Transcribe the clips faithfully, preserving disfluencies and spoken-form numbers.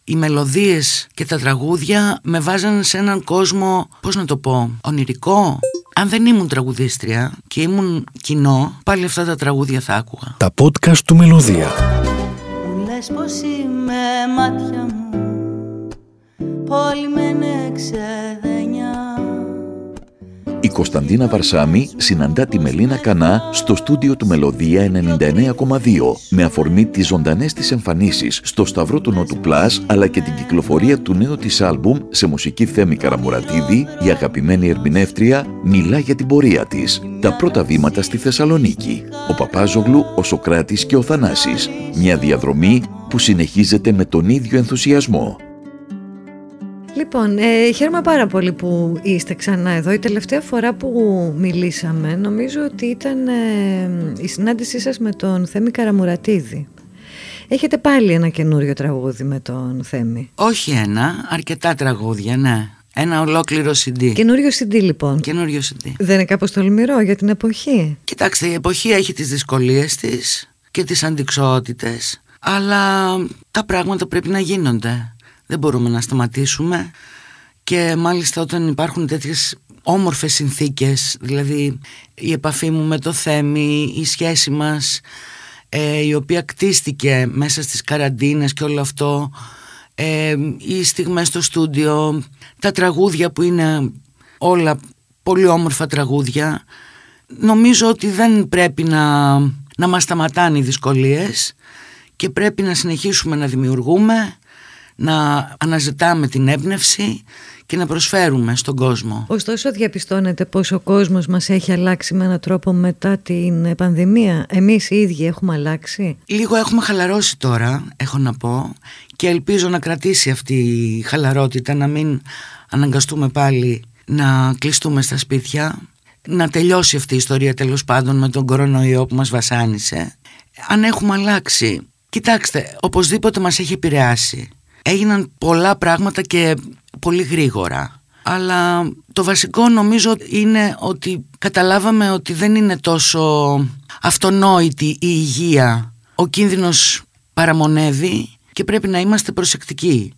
οι μελωδίες και τα τραγούδια με βάζαν σε έναν κόσμο, πώς να το πω, ονειρικό. Αν δεν ήμουν τραγουδίστρια και ήμουν κοινό, πάλι αυτά τα τραγούδια θα άκουγα. Τα podcast του Μελωδία. Μου λες πως είμαι μάτια μου, πόλη με εξεδένια. Η Κωνσταντίνα Βαρσάμι συναντά τη Μελίνα Κανά στο στούντιο του Μελωδία ενενήντα εννέα κόμμα δύο με αφορμή τις ζωντανές της εμφανίσεις στο Σταυρό του Νότου Plus, αλλά και την κυκλοφορία του νέου της άλμπουμ σε μουσική Θέμη Καραμουρατίδη. Η αγαπημένη ερμηνεύτρια μιλά για την πορεία της, τα πρώτα βήματα στη Θεσσαλονίκη, ο Παπάζογλου, ο Σωκράτης και ο Θανάσης. Μια διαδρομή που συνεχίζεται με τον ίδιο ενθουσιασμό. Λοιπόν, ε, χαίρομαι πάρα πολύ που είστε ξανά εδώ. Η τελευταία φορά που μιλήσαμε νομίζω ότι ήταν ε, η συνάντησή σας με τον Θέμη Καραμουρατίδη. Έχετε πάλι ένα καινούριο τραγούδι με τον Θέμη? Όχι ένα, αρκετά τραγούδια, ναι. Ένα ολόκληρο σι ντι. Καινούριο σι ντι λοιπόν. Καινούριο σι ντι. Δεν είναι κάπως τολμηρό για την εποχή? Κοιτάξτε, η εποχή έχει τις δυσκολίες της και τις αντιξοότητες, αλλά τα πράγματα πρέπει να γίνονται. Δεν μπορούμε να σταματήσουμε, και μάλιστα όταν υπάρχουν τέτοιες όμορφες συνθήκες, δηλαδή η επαφή μου με το Θέμη, η σχέση μας, ε, η οποία κτίστηκε μέσα στις καραντίνες και όλο αυτό, ε, οι στιγμές στο στούντιο, τα τραγούδια που είναι όλα πολύ όμορφα τραγούδια, νομίζω ότι δεν πρέπει να, να μας σταματάνε οι δυσκολίες και πρέπει να συνεχίσουμε να δημιουργούμε, να αναζητάμε την έμπνευση και να προσφέρουμε στον κόσμο. Ωστόσο, διαπιστώνετε πως ο κόσμος μας έχει αλλάξει με έναν τρόπο μετά την πανδημία? Εμείς οι ίδιοι έχουμε αλλάξει? Λίγο έχουμε χαλαρώσει τώρα, έχω να πω, και ελπίζω να κρατήσει αυτή η χαλαρότητα, να μην αναγκαστούμε πάλι να κλειστούμε στα σπίτια, να τελειώσει αυτή η ιστορία τέλος πάντων με τον κορονοϊό που μας βασάνισε. Αν έχουμε αλλάξει, κοιτάξτε, οπωσδήποτε μας έχει επηρεάσει. Έγιναν πολλά πράγματα και πολύ γρήγορα. Αλλά το βασικό νομίζω είναι ότι καταλάβαμε ότι δεν είναι τόσο αυτονόητη η υγεία. Ο κίνδυνος παραμονεύει και πρέπει να είμαστε προσεκτικοί.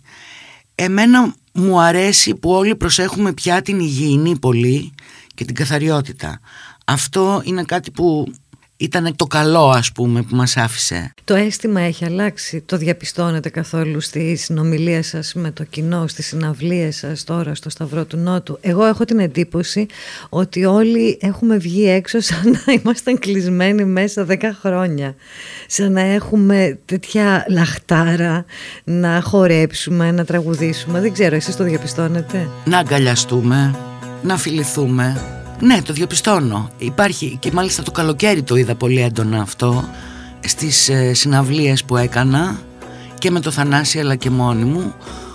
Εμένα μου αρέσει που όλοι προσέχουμε πια την υγιεινή πολύ και την καθαριότητα. Αυτό είναι κάτι που ήταν το καλό, ας πούμε, που μας άφησε. Το αίσθημα έχει αλλάξει? Το διαπιστώνετε καθόλου στη συνομιλία σας με το κοινό, στις συναυλίες σας τώρα στο Σταυρό του Νότου? Εγώ έχω την εντύπωση ότι όλοι έχουμε βγει έξω σαν να ήμασταν κλεισμένοι μέσα δέκα χρόνια. Σαν να έχουμε τέτοια λαχτάρα να χορέψουμε, να τραγουδήσουμε. Δεν ξέρω, εσείς το διαπιστώνετε? Να αγκαλιαστούμε, να φιληθούμε. Ναι, το διαπιστώνω. Υπάρχει, και μάλιστα το καλοκαίρι το είδα πολύ έντονα αυτό, στις ε, συναυλίες που έκανα και με το Θανάση αλλά και μόνη μου.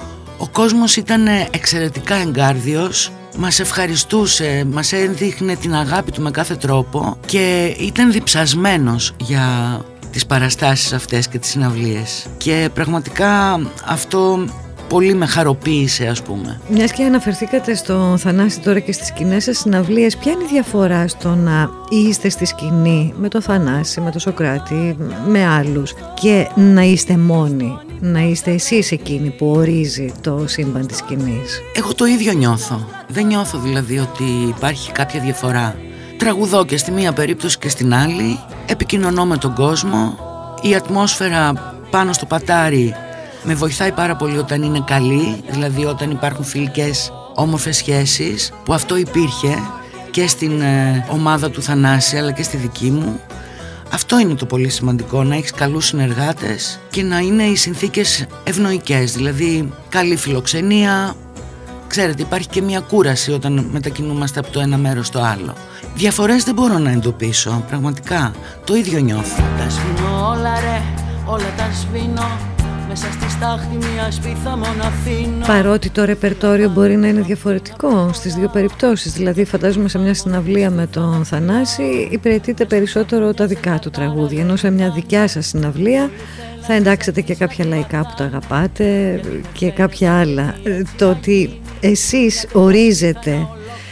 Ο κόσμος ήταν εξαιρετικά εγκάρδιος, μας ευχαριστούσε, μας έδειχνε την αγάπη του με κάθε τρόπο και ήταν διψασμένος για τις παραστάσεις αυτές και τις συναυλίες. Και πραγματικά αυτό πολύ με χαροποίησε, ας πούμε. Μιας και αναφερθήκατε στο Θανάση τώρα και στις σκηνές σας συναυλίες, ποια είναι η διαφορά στο να είστε στη σκηνή με το Θανάση, με το Σωκράτη, με άλλους, και να είστε μόνοι, να είστε εσείς εκείνοι που ορίζει το σύμπαν της σκηνής? Εγώ το ίδιο νιώθω. Δεν νιώθω δηλαδή ότι υπάρχει κάποια διαφορά. Τραγουδώ και στη μία περίπτωση και στην άλλη, επικοινωνώ με τον κόσμο, η ατμόσφαιρα πάνω στο πατάρι με βοηθάει πάρα πολύ όταν είναι καλή, δηλαδή όταν υπάρχουν φιλικές όμορφες σχέσεις, που αυτό υπήρχε και στην ε, ομάδα του Θανάση αλλά και στη δική μου. Αυτό είναι το πολύ σημαντικό, να έχεις καλούς συνεργάτες και να είναι οι συνθήκες ευνοϊκές, δηλαδή καλή φιλοξενία. Ξέρετε, υπάρχει και μια κούραση όταν μετακινούμαστε από το ένα μέρος στο άλλο. Διαφορές δεν μπορώ να εντοπίσω, πραγματικά, το ίδιο νιώθω. Τα σβήνω όλα ρε, όλα τα σβήνω, μέσα στη στάχτη μια σπίθα μόνο αφήνω. Παρότι το ρεπερτόριο μπορεί να είναι διαφορετικό στις δύο περιπτώσεις, δηλαδή φαντάζομαι σε μια συναυλία με τον Θανάση υπηρετείτε περισσότερο τα δικά του τραγούδια, ενώ σε μια δικιά σας συναυλία θα εντάξετε και κάποια λαϊκά που τα αγαπάτε και κάποια άλλα. Το ότι εσείς ορίζετε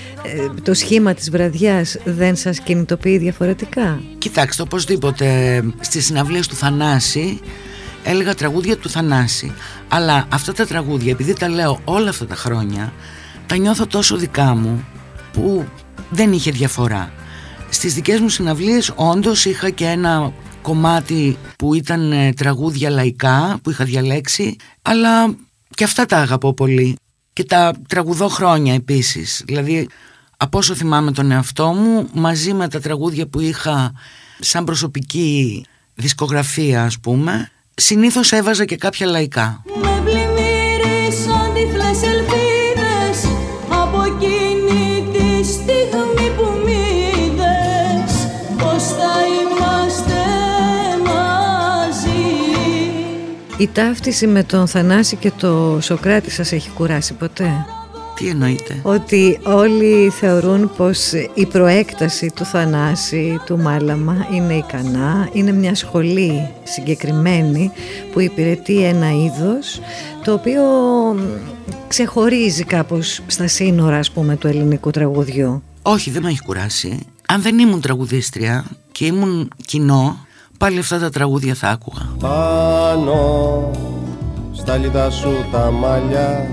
το σχήμα της βραδιάς δεν σας κινητοποιεί διαφορετικά? Κοιτάξτε, οπωσδήποτε στις συναυλίες του Θανάση έλεγα τραγούδια του Θανάση. Αλλά αυτά τα τραγούδια, επειδή τα λέω όλα αυτά τα χρόνια, τα νιώθω τόσο δικά μου που δεν είχε διαφορά. Στις δικές μου συναυλίες όντως είχα και ένα κομμάτι που ήταν τραγούδια λαϊκά που είχα διαλέξει, αλλά και αυτά τα αγαπώ πολύ και τα τραγουδώ χρόνια επίσης. Δηλαδή από όσο θυμάμαι τον εαυτό μου, μαζί με τα τραγούδια που είχα σαν προσωπική δισκογραφία, ας πούμε, συνήθως έβαζα και κάποια λαϊκά. Με πλημμύρισαν τυφλές ελπίδες από εκείνη τη στιγμή που μ' είδες, πως θα είμαστε μαζί. Η ταύτιση με τον Θανάση και το Σωκράτη σας έχει κουράσει ποτέ? Τι εννοείτε? Ότι όλοι θεωρούν πως η προέκταση του Θανάση, του Μάλαμα, είναι ικανά, είναι μια σχολή συγκεκριμένη που υπηρετεί ένα είδος το οποίο ξεχωρίζει κάπως στα σύνορα, ας πούμε, του ελληνικού τραγουδιού. Όχι, δεν με έχει κουράσει. Αν δεν ήμουν τραγουδίστρια και ήμουν κοινό, πάλι αυτά τα τραγούδια θα άκουγα. Πάνω στα λιτά σου τα μαλλιά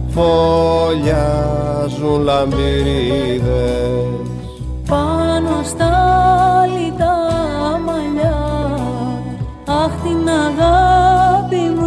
φωλιάζουν λαμπυρίδες. Πάνω στα λιτά μαλλιά, αχ την αγάπη μου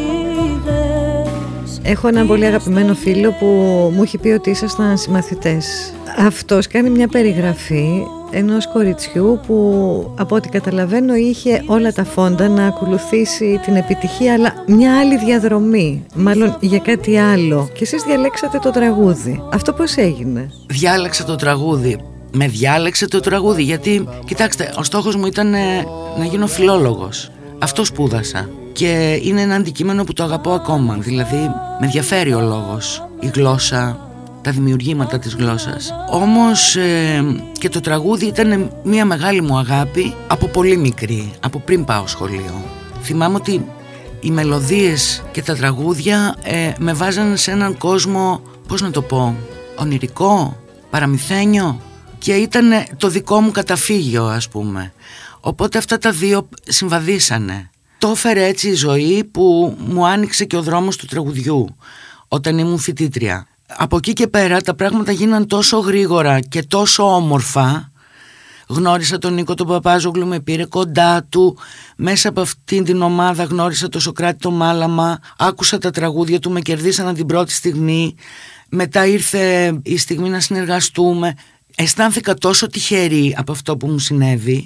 είδες. Έχω έναν πολύ αγαπημένο φίλο που μου έχει πει ότι ήσασταν συμμαθητές. Αυτός κάνει μια περιγραφή ενός κοριτσιού που, από ό,τι καταλαβαίνω, είχε όλα τα φόντα να ακολουθήσει την επιτυχία, αλλά μια άλλη διαδρομή, μάλλον για κάτι άλλο. Και εσείς διαλέξατε το τραγούδι. Αυτό πώς έγινε? Διάλεξα το τραγούδι. Με διάλεξε το τραγούδι γιατί, κοιτάξτε, ο στόχος μου ήταν ε, να γίνω φιλόλογος. Αυτό σπούδασα. Και είναι ένα αντικείμενο που το αγαπώ ακόμα. Δηλαδή, με ενδιαφέρει ο λόγος, η γλώσσα, τα δημιουργήματα της γλώσσας. Όμως ε, και το τραγούδι ήταν μια μεγάλη μου αγάπη από πολύ μικρή, από πριν πάω σχολείο. Θυμάμαι ότι οι μελωδίες και τα τραγούδια ε, με βάζαν σε έναν κόσμο, πώς να το πω, ονειρικό, παραμυθένιο, και ήταν το δικό μου καταφύγιο, ας πούμε. Οπότε αυτά τα δύο συμβαδίσανε. Το έφερε έτσι η ζωή που μου άνοιξε και ο δρόμος του τραγουδιού όταν ήμουν φοιτήτρια. Από εκεί και πέρα τα πράγματα γίναν τόσο γρήγορα και τόσο όμορφα. Γνώρισα τον Νίκο τον Παπάζογλου, με πήρε κοντά του. Μέσα από αυτήν την ομάδα γνώρισα τον Σωκράτη το Μάλαμα. Άκουσα τα τραγούδια του, με κερδίσαν την πρώτη στιγμή. Μετά ήρθε η στιγμή να συνεργαστούμε. Αισθάνθηκα τόσο τυχερή από αυτό που μου συνέβη,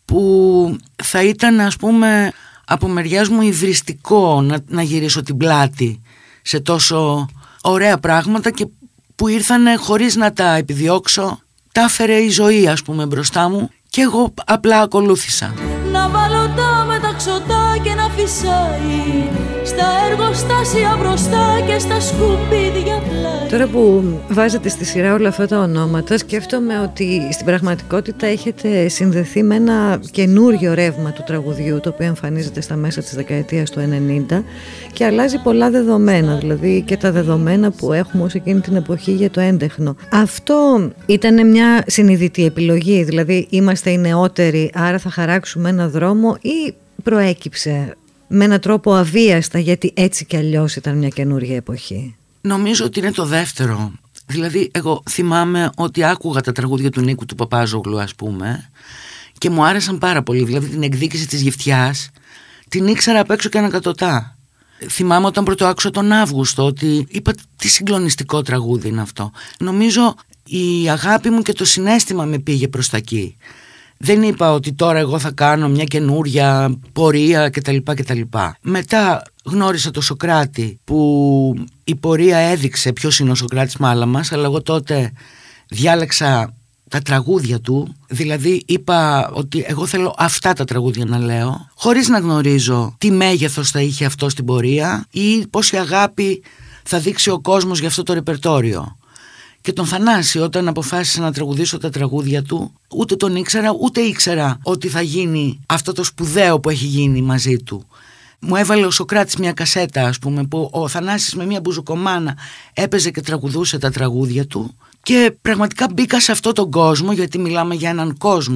που θα ήταν, ας πούμε, από μεριάς μου υβριστικό να, να γυρίσω την πλάτη σε τόσο ωραία πράγματα και που ήρθανε χωρίς να τα επιδιώξω. Τα έφερε η ζωή, ας πούμε, μπροστά μου και εγώ απλά ακολούθησα. Να βάλω τα μεταξωτά και να φυσάει στα εργοστάσια μπροστά και στα σκουπίδια πλάι. Τώρα που βάζετε στη σειρά όλα αυτά τα ονόματα, σκέφτομαι ότι στην πραγματικότητα έχετε συνδεθεί με ένα καινούριο ρεύμα του τραγουδιού, το οποίο εμφανίζεται στα μέσα της δεκαετίας του ενενήντα και αλλάζει πολλά δεδομένα, δηλαδή και τα δεδομένα που έχουμε ως εκείνη την εποχή για το έντεχνο. Αυτό ήταν μια συνειδητή επιλογή, δηλαδή είμαστε οι νεότεροι, άρα θα χαράξουμε ένα δρόμο, ή προέκυψε με έναν τρόπο αβίαστα γιατί έτσι κι αλλιώς ήταν μια καινούργια εποχή? Νομίζω ότι είναι το δεύτερο. Δηλαδή εγώ θυμάμαι ότι άκουγα τα τραγούδια του Νίκου του Παπάζογλου, ας πούμε, και μου άρεσαν πάρα πολύ. Δηλαδή την εκδίκηση της Γυφτιάς την ήξερα απ' έξω και ανακατοτά. Θυμάμαι όταν πρώτο άκουσα τον Αύγουστο ότι είπα τι συγκλονιστικό τραγούδι είναι αυτό. Νομίζω η αγάπη μου και το συναίσθημα με πήγε προς τα εκεί. Δεν είπα ότι τώρα εγώ θα κάνω μια καινούρια πορεία κτλ. κτλ. Μετά γνώρισα τον Σωκράτη, που η πορεία έδειξε ποιος είναι ο Σωκράτης Μάλαμας, αλλά εγώ τότε διάλεξα τα τραγούδια του. Δηλαδή είπα ότι εγώ θέλω αυτά τα τραγούδια να λέω, χωρίς να γνωρίζω τι μέγεθος θα είχε αυτό στην πορεία ή πόση αγάπη θα δείξει ο κόσμος για αυτό το ρεπερτόριο. Και τον Θανάση, όταν αποφάσισα να τραγουδήσω τα τραγούδια του, ούτε τον ήξερα, ούτε ήξερα ότι θα γίνει αυτό το σπουδαίο που έχει γίνει μαζί του. Μου έβαλε ο Σωκράτης μια κασέτα, ας πούμε, που ο Θανάσης με μια μπουζουκομάνα έπαιζε και τραγουδούσε τα τραγούδια του, και πραγματικά μπήκα σε αυτόν τον κόσμο, γιατί μιλάμε για έναν κόσμο,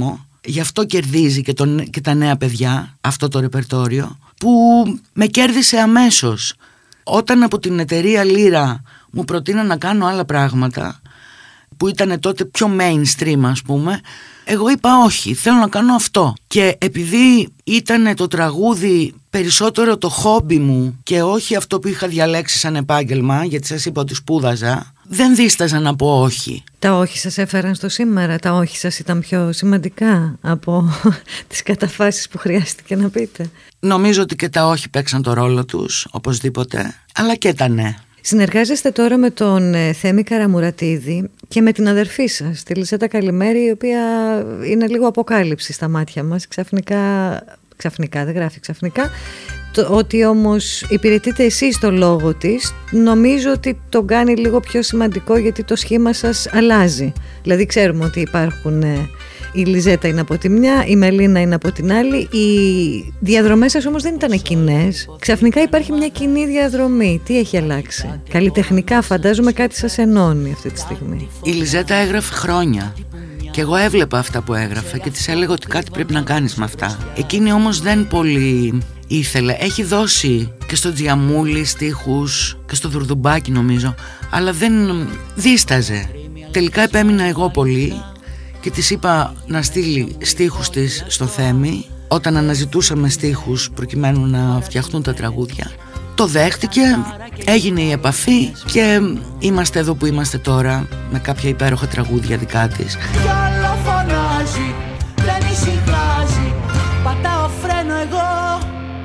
Γι' αυτό κερδίζει και, τον, και τα νέα παιδιά αυτό το ρεπερτόριο, που με κέρδισε αμέσως. Όταν από την εταιρεία Λύρα μου προτείναν να κάνω άλλα πράγματα που ήταν τότε πιο mainstream, ας πούμε, εγώ είπα όχι, θέλω να κάνω αυτό. Και επειδή ήταν το τραγούδι περισσότερο το χόμπι μου και όχι αυτό που είχα διαλέξει σαν επάγγελμα, γιατί σας είπα ότι σπούδαζα, δεν δίσταζα να πω όχι. Τα όχι σας έφεραν στο σήμερα, τα όχι σας ήταν πιο σημαντικά από τις καταφάσεις που χρειάστηκε να πείτε? Νομίζω ότι και τα όχι παίξαν το ρόλο τους, οπωσδήποτε, αλλά και τα ναι. Συνεργάζεστε τώρα με τον Θέμη Καραμουρατίδη και με την αδερφή σας, τη Λιζέτα Καλημέρη, η οποία είναι λίγο αποκάλυψη στα μάτια μας. Ξαφνικά, ξαφνικά δεν γράφει ξαφνικά, το, ότι όμως υπηρετείτε εσείς το λόγο της, νομίζω ότι τον κάνει λίγο πιο σημαντικό, γιατί το σχήμα σας αλλάζει. Δηλαδή ξέρουμε ότι υπάρχουν... Η Λιζέτα είναι από τη μια, η Μελίνα είναι από την άλλη. Οι διαδρομές σας όμως δεν ήταν κοινές. Ξαφνικά υπάρχει μια κοινή διαδρομή. Τι έχει αλλάξει? Καλλιτεχνικά φαντάζομαι κάτι σας ενώνει αυτή τη στιγμή. Η Λιζέτα έγραφε χρόνια και εγώ έβλεπα αυτά που έγραφε και της έλεγα ότι κάτι πρέπει να κάνεις με αυτά. Εκείνη όμως δεν πολύ ήθελε. Έχει δώσει και στο Τζιαμούλη στίχους και στο Δουρδουμπάκι νομίζω, αλλά δεν δίσταζε. Τελικά επέμεινα εγώ πολύ και της είπα να στείλει στίχους της στο Θέμη όταν αναζητούσαμε στίχους προκειμένου να φτιαχτούν τα τραγούδια. Το δέχτηκε, έγινε η επαφή και είμαστε εδώ που είμαστε τώρα με κάποια υπέροχα τραγούδια δικά της. Κι άλλο φωνάζει, δεν ησυχάζει, πατάω φρένο εγώ,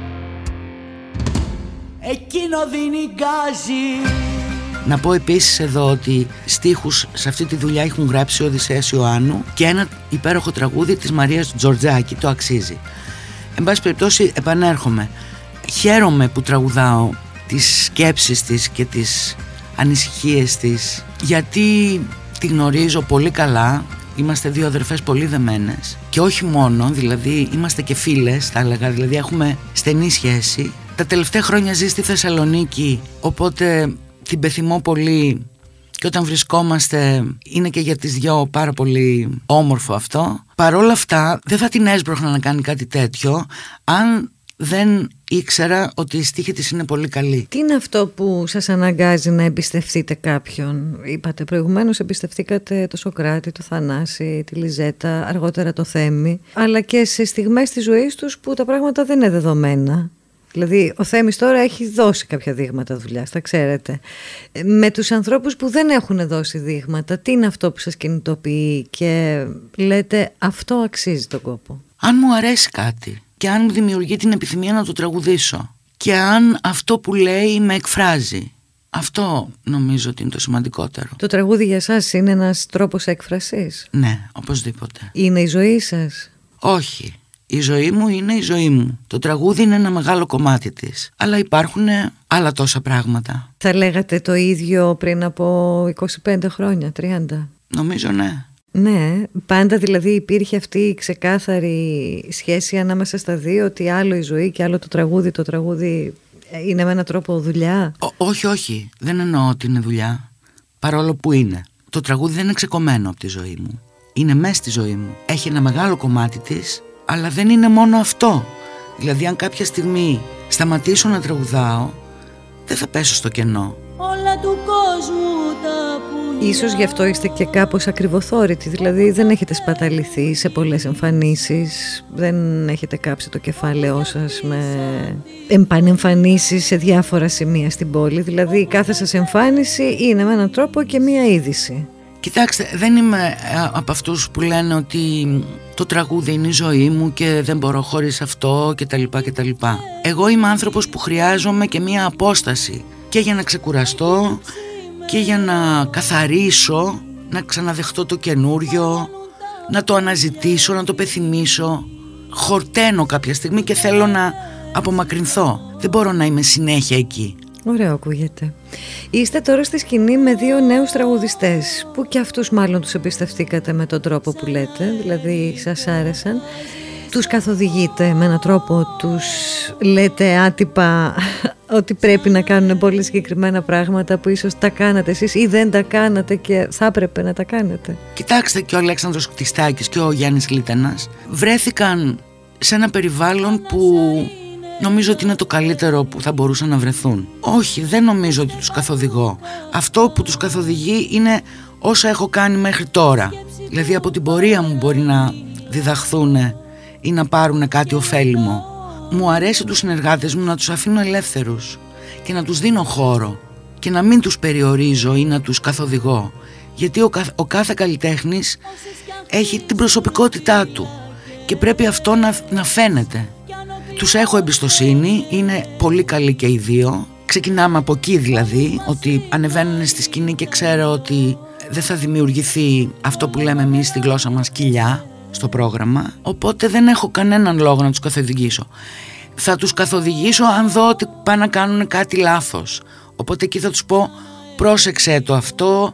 εκείνο δίνει γκάζι. Να πω επίσης εδώ ότι στίχους σε αυτή τη δουλειά έχουν γράψει ο Οδυσσέας Ιωάννου και ένα υπέροχο τραγούδι της Μαρίας Τζορτζάκη, το αξίζει. Εν πάση περιπτώσει επανέρχομαι. Χαίρομαι που τραγουδάω τις σκέψεις της και τις ανησυχίες της, γιατί τη γνωρίζω πολύ καλά, είμαστε δύο αδερφές πολύ δεμένες και όχι μόνο, δηλαδή είμαστε και φίλες θα έλεγα, δηλαδή έχουμε στενή σχέση. Τα τελευταία χρόνια ζει στη Θεσσαλονίκη, οπότε την πεθυμώ πολύ και όταν βρισκόμαστε είναι και για τις δυο πάρα πολύ όμορφο αυτό. Παρόλα αυτά δεν θα την έσπρωχνα να κάνει κάτι τέτοιο αν δεν ήξερα ότι η στίχη της είναι πολύ καλή. Τι είναι αυτό που σας αναγκάζει να εμπιστευτείτε κάποιον? Είπατε προηγουμένως εμπιστευτήκατε το Σωκράτη, το Θανάση, τη Λιζέτα, αργότερα το Θέμη, αλλά και σε στιγμές της ζωής τους που τα πράγματα δεν είναι δεδομένα. Δηλαδή ο Θέμης τώρα έχει δώσει κάποια δείγματα δουλειάς, τα ξέρετε. Με τους ανθρώπους που δεν έχουν δώσει δείγματα, τι είναι αυτό που σας κινητοποιεί και λέτε αυτό αξίζει τον κόπο? Αν μου αρέσει κάτι και αν μου δημιουργεί την επιθυμία να το τραγουδήσω και αν αυτό που λέει με εκφράζει, αυτό νομίζω ότι είναι το σημαντικότερο. Το τραγούδι για σας είναι ένας τρόπος έκφρασης? Ναι, οπωσδήποτε. Είναι η ζωή σας? Όχι. Η ζωή μου είναι η ζωή μου. Το τραγούδι είναι ένα μεγάλο κομμάτι της. Αλλά υπάρχουν άλλα τόσα πράγματα. Θα λέγατε το ίδιο πριν από είκοσι πέντε χρόνια, τριάντα? Νομίζω ναι. Ναι, πάντα δηλαδή υπήρχε αυτή η ξεκάθαρη σχέση ανάμεσα στα δύο, ότι άλλο η ζωή και άλλο το τραγούδι. Το τραγούδι είναι με έναν τρόπο δουλειά? Ό, όχι, όχι. Δεν εννοώ ότι είναι δουλειά. Παρόλο που είναι. Το τραγούδι δεν είναι ξεκομμένο από τη ζωή μου. Είναι μέσα στη ζωή μου. Έχει ένα μεγάλο κομμάτι της. Αλλά δεν είναι μόνο αυτό. Δηλαδή αν κάποια στιγμή σταματήσω να τραγουδάω, δεν θα πέσω στο κενό. Όλα του κόσμου τα πουλιά. Ίσως γι' αυτό είστε και κάπως ακριβοθόρητοι. Δηλαδή δεν έχετε σπαταληθεί σε πολλές εμφανίσεις, δεν έχετε κάψει το κεφάλαιό σας με επανεμφανίσεις σε διάφορα σημεία στην πόλη. Δηλαδή κάθε σας εμφάνιση είναι με έναν τρόπο και μία είδηση. Κοιτάξτε, δεν είμαι από αυτούς που λένε ότι το τραγούδι είναι η ζωή μου και δεν μπορώ χωρίς αυτό κτλ. κτλ. Εγώ είμαι άνθρωπος που χρειάζομαι και μία απόσταση και για να ξεκουραστώ και για να καθαρίσω, να ξαναδεχτώ το καινούριο, να το αναζητήσω, να το πεθυμίσω. Χορταίνω κάποια στιγμή και θέλω να απομακρυνθώ. Δεν μπορώ να είμαι συνέχεια εκεί. Ωραίο ακούγεται. Είστε τώρα στη σκηνή με δύο νέους τραγουδιστές που και αυτούς μάλλον τους εμπιστευτήκατε με τον τρόπο που λέτε, δηλαδή σας άρεσαν. Τους καθοδηγείτε με έναν τρόπο, τους λέτε άτυπα ότι πρέπει να κάνουν πολύ συγκεκριμένα πράγματα που ίσως τα κάνατε εσείς ή δεν τα κάνατε και θα έπρεπε να τα κάνετε? Κοιτάξτε, και ο Αλέξανδρος Κτιστάκης και ο Γιάννης Λίτανας βρέθηκαν σε ένα περιβάλλον που νομίζω ότι είναι το καλύτερο που θα μπορούσαν να βρεθούν. Όχι, δεν νομίζω ότι τους καθοδηγώ. Αυτό που τους καθοδηγεί είναι όσα έχω κάνει μέχρι τώρα. Δηλαδή από την πορεία μου μπορεί να διδαχθούν ή να πάρουν κάτι ωφέλιμο. Μου αρέσει τους συνεργάτες μου να τους αφήνω ελεύθερους και να τους δίνω χώρο και να μην τους περιορίζω ή να τους καθοδηγώ, γιατί ο, καθ, ο κάθε καλλιτέχνης έχει την προσωπικότητά του και πρέπει αυτό να, να φαίνεται. Τους έχω εμπιστοσύνη, είναι πολύ καλοί και οι δύο. Ξεκινάμε από εκεί δηλαδή, ότι ανεβαίνουν στη σκηνή και ξέρω ότι δεν θα δημιουργηθεί αυτό που λέμε εμείς στη γλώσσα μας κοιλιά στο πρόγραμμα, οπότε δεν έχω κανέναν λόγο να τους καθοδηγήσω. Θα τους καθοδηγήσω αν δω ότι πάνε να κάνουν κάτι λάθος, οπότε εκεί θα τους πω πρόσεξε το αυτό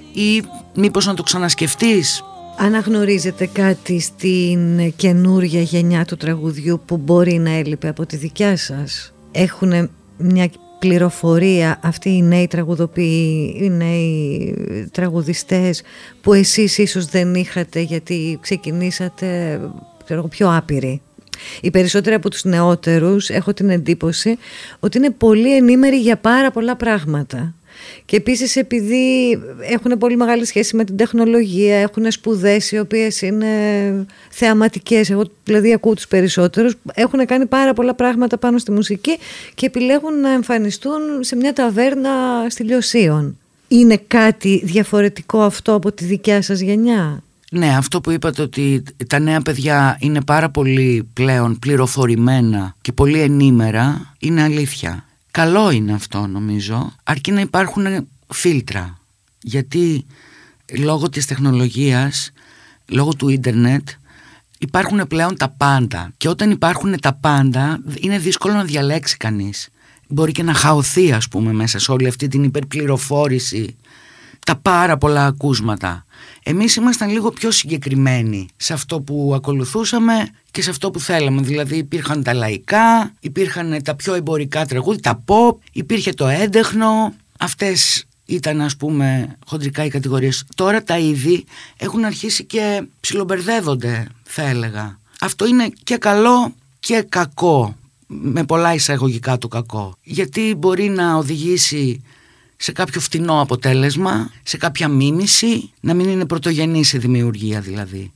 ή μήπως να το ξανασκεφτείς. Αναγνωρίζετε κάτι στην καινούργια γενιά του τραγουδιού που μπορεί να έλειπε από τη δικιά σας? Έχουν μια πληροφορία αυτοί οι νέοι τραγουδοποιοί, οι νέοι τραγουδιστές που εσείς ίσως δεν είχατε γιατί ξεκινήσατε ξέρω, πιο άπειροι? Οι περισσότεροι από τους νεότερους έχω την εντύπωση ότι είναι πολύ ενήμεροι για πάρα πολλά πράγματα. Και επίσης επειδή έχουν πολύ μεγάλη σχέση με την τεχνολογία, έχουν σπουδές οι οποίες είναι θεαματικές, εγώ δηλαδή ακούω τους περισσότερους, έχουν κάνει πάρα πολλά πράγματα πάνω στη μουσική και επιλέγουν να εμφανιστούν σε μια ταβέρνα στη Λιωσίων. Είναι κάτι διαφορετικό αυτό από τη δικιά σας γενιά? Ναι, αυτό που είπατε ότι τα νέα παιδιά είναι πάρα πολύ πλέον πληροφορημένα και πολύ ενήμερα, είναι αλήθεια. Καλό είναι αυτό νομίζω, αρκεί να υπάρχουν φίλτρα, γιατί λόγω της τεχνολογίας, λόγω του ίντερνετ υπάρχουν πλέον τα πάντα και όταν υπάρχουν τα πάντα είναι δύσκολο να διαλέξει κανείς. Μπορεί και να χαωθεί ας πούμε μέσα σε όλη αυτή την υπερπληροφόρηση, τα πάρα πολλά ακούσματα. Εμείς ήμασταν λίγο πιο συγκεκριμένοι σε αυτό που ακολουθούσαμε και σε αυτό που θέλαμε. Δηλαδή υπήρχαν τα λαϊκά, υπήρχαν τα πιο εμπορικά τραγούδια, τα pop, υπήρχε το έντεχνο. Αυτές ήταν ας πούμε χοντρικά οι κατηγορίες. Τώρα τα είδη έχουν αρχίσει και ψιλομπερδεύονται θα έλεγα. Αυτό είναι και καλό και κακό, με πολλά εισαγωγικά το κακό. Γιατί μπορεί να οδηγήσει σε κάποιο φτηνό αποτέλεσμα, σε κάποια μίμηση, να μην είναι πρωτογενής η δημιουργία δηλαδή.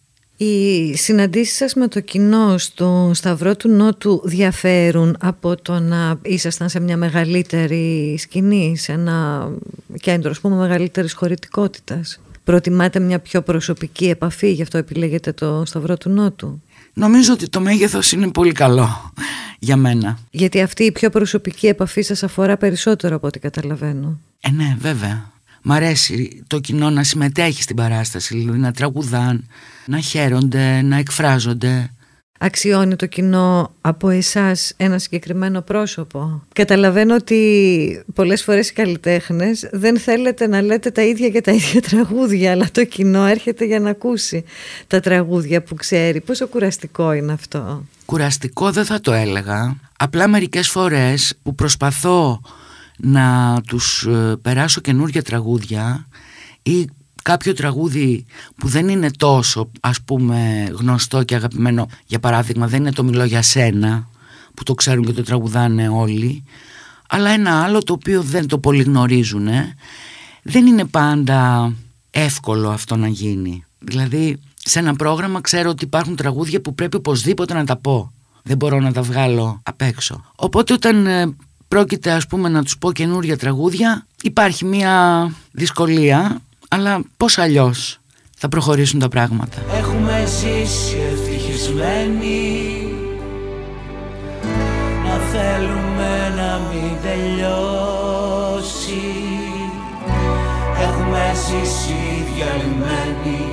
Οι συναντήσεις σας με το κοινό στο Σταυρό του Νότου διαφέρουν από το να ήσασταν σε μια μεγαλύτερη σκηνή, σε ένα κέντρο ας πούμε μεγαλύτερης χωρητικότητας? Προτιμάτε μια πιο προσωπική επαφή, γι' αυτό επιλέγετε το Σταυρό του Νότου? Νομίζω ότι το μέγεθος είναι πολύ καλό για μένα. Γιατί αυτή η πιο προσωπική επαφή σας αφορά περισσότερο από ό,τι καταλαβαίνω. Ε ναι βέβαια. Μ' αρέσει το κοινό να συμμετέχει στην παράσταση, δηλαδή να τραγουδάν, να χαίρονται, να εκφράζονται. Αξιώνει το κοινό από εσάς ένα συγκεκριμένο πρόσωπο? Καταλαβαίνω ότι πολλές φορές οι καλλιτέχνες δεν θέλετε να λέτε τα ίδια και τα ίδια τραγούδια, αλλά το κοινό έρχεται για να ακούσει τα τραγούδια που ξέρει. Πόσο κουραστικό είναι αυτό? Κουραστικό δεν θα το έλεγα. Απλά μερικές φορές που προσπαθώ να τους περάσω καινούργια τραγούδια ή κάποιο τραγούδι που δεν είναι τόσο ας πούμε γνωστό και αγαπημένο, για παράδειγμα δεν είναι το Μιλώ για σένα που το ξέρουν και το τραγουδάνε όλοι, αλλά ένα άλλο το οποίο δεν το πολύ γνωρίζουν, δεν είναι πάντα εύκολο αυτό να γίνει. Δηλαδή σε ένα πρόγραμμα ξέρω ότι υπάρχουν τραγούδια που πρέπει οπωσδήποτε να τα πω, δεν μπορώ να τα βγάλω απ' έξω. Οπότε όταν πρόκειται ας πούμε να τους πω καινούργια τραγούδια υπάρχει μια δυσκολία, αλλά πώς αλλιώς θα προχωρήσουν τα πράγματα. Έχουμε ζήσει ευτυχισμένοι, να θέλουμε να μην τελειώσει. Έχουμε ζήσει διαλυμένοι,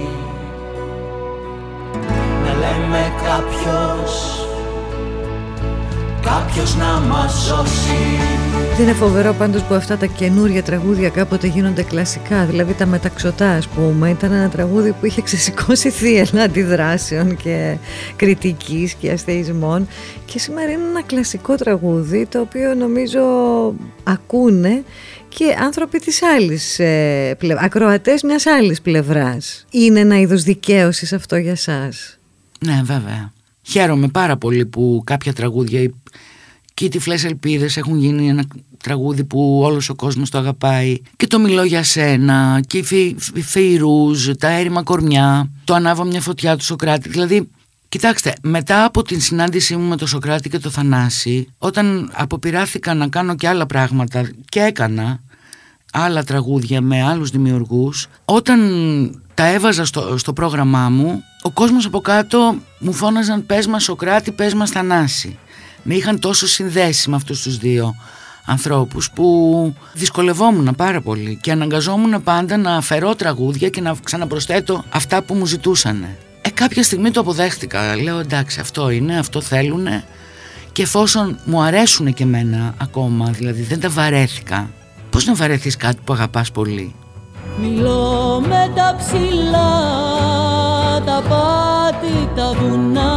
να λέμε κάποιος, κάποιος να μας σώσει. Δεν είναι φοβερό πάντως που αυτά τα καινούργια τραγούδια κάποτε γίνονται κλασικά? Δηλαδή τα Μεταξωτά, ας πούμε, ήταν ένα τραγούδι που είχε ξεσηκώσει θύελλα αντιδράσεων και κριτικής και αστεϊσμών, και σήμερα είναι ένα κλασικό τραγούδι το οποίο νομίζω ακούνε και άνθρωποι της άλλης ε, πλευράς, ακροατές μιας άλλης πλευράς. Είναι ένα είδος δικαίωσης αυτό για σας? Ναι, βέβαια. Χαίρομαι πάρα πολύ που κάποια τραγούδια και οι Τυφλές Ελπίδες έχουν γίνει ένα τραγούδι που όλος ο κόσμος το αγαπάει, και το Μιλώ για σένα, και η Φεϊρούζ, τα Έρημα Κορμιά, το Ανάβω μια φωτιά του Σωκράτη. Δηλαδή, κοιτάξτε, μετά από την συνάντησή μου με τον Σωκράτη και το Θανάση, όταν αποπειράθηκα να κάνω και άλλα πράγματα και έκανα άλλα τραγούδια με άλλους δημιουργούς, όταν τα έβαζα στο, στο πρόγραμμά μου, ο κόσμος από κάτω μου φώναζαν «Πες μας Σωκράτη, πες μας Θανάση». Με είχαν τόσο συνδέσει με αυτούς τους δύο ανθρώπους που δυσκολευόμουν πάρα πολύ και αναγκαζόμουν πάντα να αφαιρώ τραγούδια και να ξαναπροσθέτω αυτά που μου ζητούσανε. Ε, κάποια στιγμή το αποδέχτηκα. Λέω εντάξει, αυτό είναι, αυτό θέλουνε, και εφόσον μου αρέσουν και εμένα ακόμα, δηλαδή δεν τα βαρέθηκα. Πώς να βαρεθείς κάτι που αγαπάς πολύ? Μιλώ με τα ψηλά, τα πάτη, τα βουνά,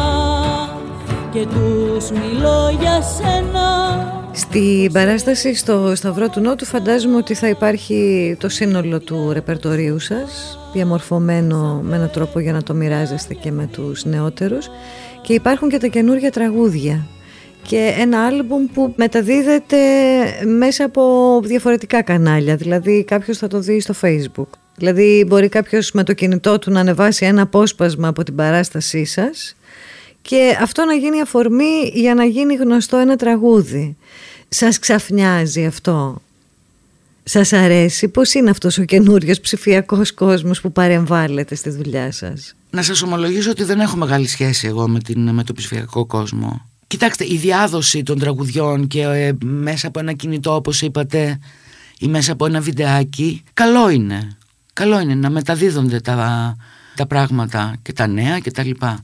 και τους μιλώ για σένα. Στην παράσταση στο Σταυρό του Νότου φαντάζομαι ότι θα υπάρχει το σύνολο του ρεπερτορίου σας, διαμορφωμένο με έναν τρόπο για να το μοιράζεστε και με τους νεότερους, και υπάρχουν και τα καινούργια τραγούδια και ένα άλμπουμ που μεταδίδεται μέσα από διαφορετικά κανάλια. Δηλαδή κάποιος θα το δει στο Facebook, δηλαδή μπορεί κάποιος με το κινητό του να ανεβάσει ένα απόσπασμα από την παράστασή σας και αυτό να γίνει αφορμή για να γίνει γνωστό ένα τραγούδι. Σας ξαφνιάζει αυτό? Σας αρέσει? Πώς είναι αυτός ο καινούριος ψηφιακός κόσμος που παρεμβάλλεται στη δουλειά σας? Να σας ομολογήσω ότι δεν έχω μεγάλη σχέση εγώ με, την, με το ψηφιακό κόσμο. Κοιτάξτε, η διάδοση των τραγουδιών και ε, μέσα από ένα κινητό, όπως είπατε, ή μέσα από ένα βιντεάκι, καλό είναι. Καλό είναι να μεταδίδονται τα, τα πράγματα και τα νέα και τα λοιπά.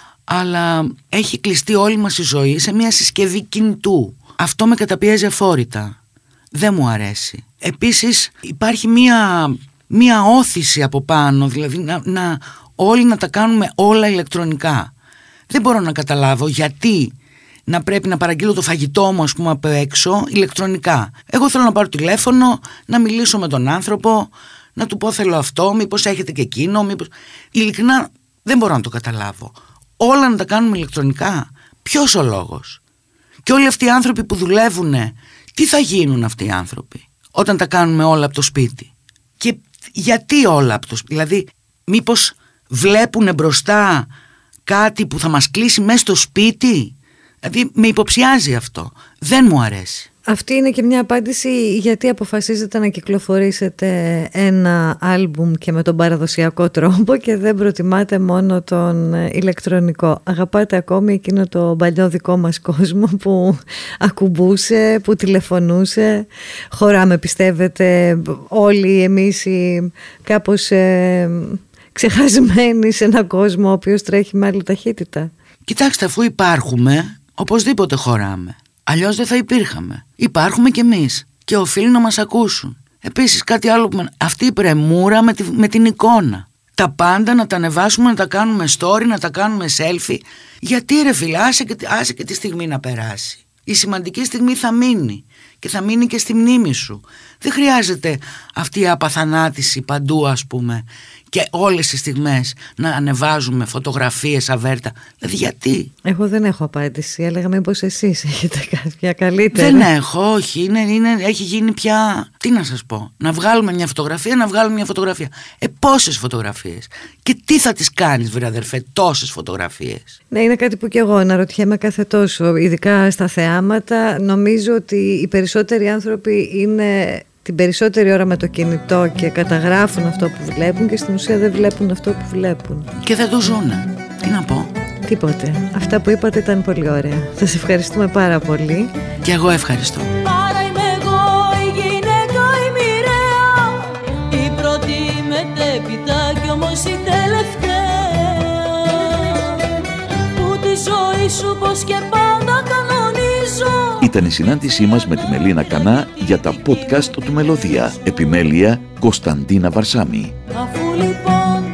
Αλλά έχει κλειστεί όλη μας η ζωή σε μια συσκευή κινητού. Αυτό με καταπιέζει αφόρητα. Δεν μου αρέσει. Επίσης υπάρχει μια, μια όθηση από πάνω, δηλαδή να, να, όλοι να τα κάνουμε όλα ηλεκτρονικά. Δεν μπορώ να καταλάβω γιατί να πρέπει να παραγγείλω το φαγητό μου, ας πούμε, από έξω ηλεκτρονικά. Εγώ θέλω να πάρω τηλέφωνο, να μιλήσω με τον άνθρωπο, να του πω θέλω αυτό, μήπως έχετε και εκείνο, μήπως... Ειλικρινά δεν μπορώ να το καταλάβω. Όλα να τα κάνουμε ηλεκτρονικά. Ποιος ο λόγος? Και όλοι αυτοί οι άνθρωποι που δουλεύουν, τι θα γίνουν αυτοί οι άνθρωποι όταν τα κάνουμε όλα από το σπίτι? Και γιατί όλα από το σπίτι? Δηλαδή μήπως βλέπουν μπροστά κάτι που θα μας κλείσει μέσα στο σπίτι? Δηλαδή με υποψιάζει αυτό. Δεν μου αρέσει. Αυτή είναι και μια απάντηση γιατί αποφασίζετε να κυκλοφορήσετε ένα άλμπουμ και με τον παραδοσιακό τρόπο και δεν προτιμάτε μόνο τον ηλεκτρονικό. Αγαπάτε ακόμη εκείνο το παλιό δικό μας κόσμο που ακουμπούσε, που τηλεφωνούσε. Χωράμε, πιστεύετε, όλοι εμείς οι κάπως ε, ξεχασμένοι σε έναν κόσμο ο οποίος τρέχει με άλλη ταχύτητα? Κοιτάξτε, αφού υπάρχουμε, οπωσδήποτε χωράμε. Αλλιώς δεν θα υπήρχαμε. Υπάρχουμε κι εμείς και οφείλουν να μας ακούσουν. Επίσης κάτι άλλο που με... αυτή η πρεμούρα με, τη... με την εικόνα. Τα πάντα να τα ανεβάσουμε, να τα κάνουμε story, να τα κάνουμε selfie. Γιατί ρε φίλε, άσε και... άσε και τη στιγμή να περάσει. Η σημαντική στιγμή θα μείνει και θα μείνει και στη μνήμη σου. Δεν χρειάζεται αυτή η απαθανάτηση παντού, ας πούμε, και όλες τις στιγμές να ανεβάζουμε φωτογραφίες αβέρτα. Δηλαδή γιατί? Εγώ δεν έχω απάντηση. Έλεγα μήπως εσείς έχετε κάποια καλύτερα. Δεν έχω, όχι. Είναι, είναι, έχει γίνει πια, τι να σας πω, να βγάλουμε μια φωτογραφία, να βγάλουμε μια φωτογραφία. Ε, πόσες φωτογραφίες? Και τι θα τις κάνεις, βρε αδερφέ, τόσες φωτογραφίες? Ναι, είναι κάτι που κι εγώ αναρωτιέμαι κάθε τόσο, ειδικά στα θεάματα. Νομίζω ότι οι περισσότεροι άνθρωποι είναι την περισσότερη ώρα με το κινητό και καταγράφουν αυτό που βλέπουν και στην ουσία δεν βλέπουν αυτό που βλέπουν. Και δεν το ζουνε. Τι να πω? Τίποτε. Αυτά που είπατε ήταν πολύ ωραία. Σας ευχαριστούμε πάρα πολύ. Και εγώ ευχαριστώ. Άρα είμαι εγώ η γυναίκα η μοιραία, η πρώτη μετέπειτα κι όμως η τελευταία, που τη ζωή σου πως και πάντα κανονίζω ήταν η συνάντησή μας με τη Μελίνα Κανά για τα podcast του Μελωδία. Επιμέλεια Κωνσταντίνα Βαρσάμι. Αφού λοιπόν